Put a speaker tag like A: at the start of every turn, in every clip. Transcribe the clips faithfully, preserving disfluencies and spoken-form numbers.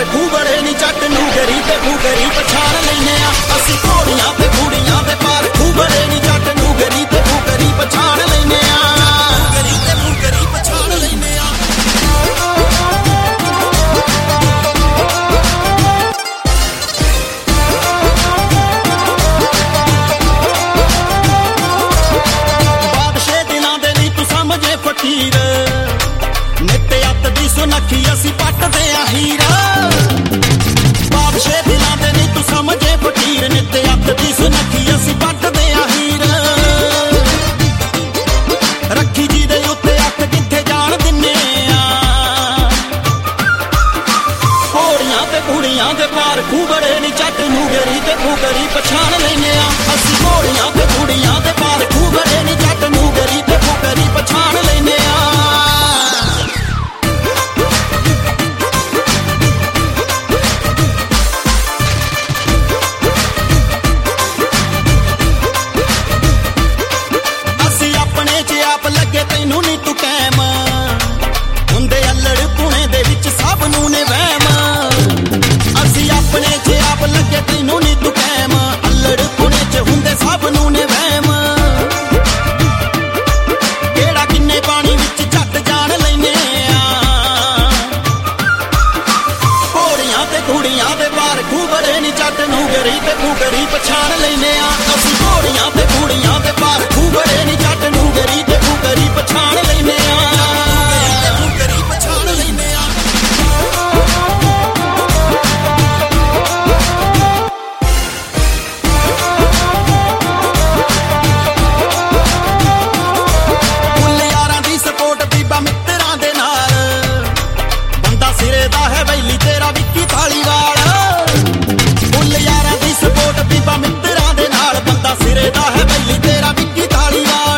A: ਪਾਰ ਖੂਬੜੇ ਨੀ ਜੱਟ ਨੂੰ ਗਰੀ ਤੇ ਫੂਗਰੀ ਪਛਾਣ ਲੈਨੇ ਆ ਅਸੀਂ ਘੋੜੀਆਂ ਤੇ ਕੁੜੀਆਂ ਦੇ ਪਾਰ ਖੂਬੜੇ ਨੀ ਜੱਟ ਨੂੰ ਗਰੀ ਤੇ ਫੂਗਰੀ ਪਛਾਣ ਲੈਨੇ ਆ ਗਰੀ ਤੇ ਫੂਗਰੀ ਪਛਾਣ ਲੈਨੇ ਆ ਬਾਦਸ਼ਾਹ ਦਿਲਾਂ ਦੇ ਨੀ ਤੂੰ ਸਮਝੇ ਫਕੀਰ ਨਿੱਤ ਅੱਤ ਦੀ ਸੁਨੱਖੀ ਅਸੀਂ ਪੱਟਦੇ ਆ ਹੀਰਾ ਬਾਦਸ਼ਾਹ ਦਿਲਾਂ ਦੇ ਨੀ ਤੂੰ ਸਮਝੇ ਫਕੀਰ ਨਿੱਤ ਅੱਤ ਦੀ ਸੁਨੱਖੀ ਅਸੀਂ ਪੱਟਦੇ ਆ ਹੀਰ ਰੱਖੀ ਜੀ ਦੇ ਉੱਤੇ ਅੱਖ ਕਿੱਥੇ ਜਾਣ ਦਿੰਨੇ ਆ ਘੋੜੀਆਂ ਤੇ ਕੁੜੀਆਂ ਦੇ ਪਾਰ ਖੂਬੜੇ ਨੀ ਜੱਟ ਨੂੰ ਗਰੀ ਤੇ ਫੂਗਰੀ ਪਛਾਣ ਲੈਨੇ ਆ ਅਸੀਂ ਘੋੜੀਆਂ ਤੇ ਕੁੜੀਆਂ ਦੇ ਪਾਰ ਖੂਬੜੇ ਨੀ ਜੱਟ ਨੂੰ ਗਰੀ ਤੇ ਫੂਗਰੀ ਪਛਾਣ ਲੈਨੇ ਆ ਤੈਨੂੰ ਨੀ ਤੂੰ ਕੈਮ ਹੁੰਦੇ ਅਲੜ ਪੁਣੇ ਦੇ ਵਿੱਚ ਸਭ ਨੂੰ ਨੇ ਵਹਿਮ ਅਸੀਂ ਆਪਣੇ ਚ ਆਪ ਲੱਗੇ ਤੈਨੂੰ ਨੀ ਤੂੰ ਕੈਮ ਅਲੜ ਪੁਣੇ ਚ ਹੁੰਦੇ ਸਭ ਨੂੰ ਨੇ ਵਹਿਮ ਕਿਹੜਾ ਕਿੰਨੇ ਪਾਣੀ ਵਿੱਚ ਝੱਟ ਜਾਣ ਲੈਨੇ ਆ ਘੋੜੀਆਂ ਤੇ ਕੁੜੀਆਂ ਦੇ ਪਾਰ ਖੂਬੜੇ ਨੀ ਜੱਟ ਨੂੰ ਗਰੀ ਤੇ ਫੂਗਰੀ ਪਛਾਣ ਲੈਨੇ ਆ ਅਸੀਂ ਘੋੜੀਆਂ ਤੇ ਕੁੜੀਆਂ ਦੇ ਪਾਰ ਖੂਬੜੇ ਨੀ ਜੱਟ ਨੂੰ ਗਰੀ ਤੇ ਫੂਗਰੀ ਪਛਾਣ ਲੈਨੇ ਆ ਫੂਗਰੀ ਪਛਾਣ ਲੈਨੇ ਆ ਫੁੱਲ ਯਾਰਾਂ ਦੀ ਸਪੋਰਟ ਬੀਬਾ ਮਿੱਤਰਾਂ ਦੇ ਨਾਲ ਬੰਦਾ ਸਿਰੇ ਦਾ ਹੈ ਵੈਲੀ ਤੇਰਾ ਵਿੱਕੀ ਥਾਲੀਵਾਲ ਫੁੱਲ ਯਾਰਾਂ ਦੀ ਸਪੋਰਟ ਬੀਬਾ ਮਿੱਤਰਾਂ ਦੇ ਨਾਲ ਬੰਦਾ ਸਿਰੇ ਦਾ ਹੈ ਵੈਲੀ ਤੇਰਾ ਵਿੱਕੀ ਥਾਲੀਵਾਲ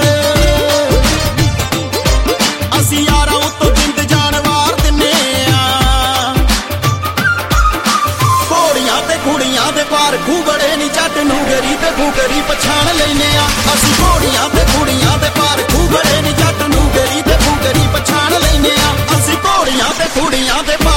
A: ਅਸੀਂ ਯਾਰਾਂ ਉਤੋਂ ਜਿੰਦ ਜਾਨ ਵਾਰ ਦਿੰਨੇ ਆ ਘੋੜੀਆਂ ਤੇ ਕੁੜੀਆਂ ਦੇ ਪਾਰ ਖੂਬੜੇ ਨੀ ਜੱਟ ਨੂੰ ਗਰੀ ਤੇ ਫੂਗਰੀ ਪਛਾਣ ਲੈਨੇ ਆ ਅਸੀਂ ਘੋੜੀਆਂ ਤੇ ਕੁੜੀਆਂ ਦੇ ਪਾਰ ਖੂਬੜੇ ਨੀ ਜੱਟ ਨੂੰ ਗਰੀ ਤੇ ਫੂਗਰੀ ਪਛਾਣ ਲੈਨੇ ਆ ਅਸੀਂ ਘੋੜੀਆਂ ਤੇ ਕੁੜੀਆਂ ਦੇ